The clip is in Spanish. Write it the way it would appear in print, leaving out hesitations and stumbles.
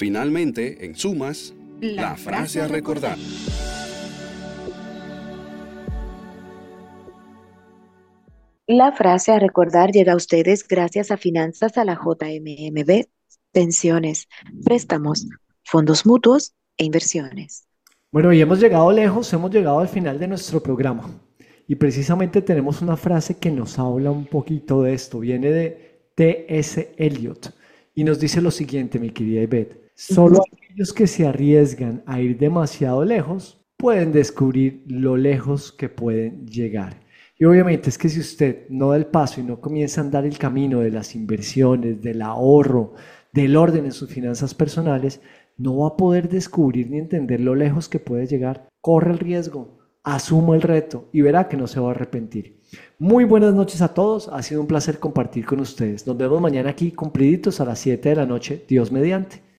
Finalmente, en sumas, la frase a recordar. La frase a recordar llega a ustedes gracias a Finanzas a la JMMB, pensiones, préstamos, fondos mutuos e inversiones. Bueno, y hemos llegado lejos, hemos llegado al final de nuestro programa. Y precisamente tenemos una frase que nos habla un poquito de esto. Viene de T.S. Eliot y nos dice lo siguiente, mi querida Ivette. Solo aquellos que se arriesgan a ir demasiado lejos pueden descubrir lo lejos que pueden llegar. Y obviamente es que si usted no da el paso y no comienza a andar el camino de las inversiones, del ahorro, del orden en sus finanzas personales, no va a poder descubrir ni entender lo lejos que puede llegar. Corre el riesgo, asuma el reto y verá que no se va a arrepentir. Muy buenas noches a todos, ha sido un placer compartir con ustedes. Nos vemos mañana aquí cumpliditos a las 7 de la noche, Dios mediante.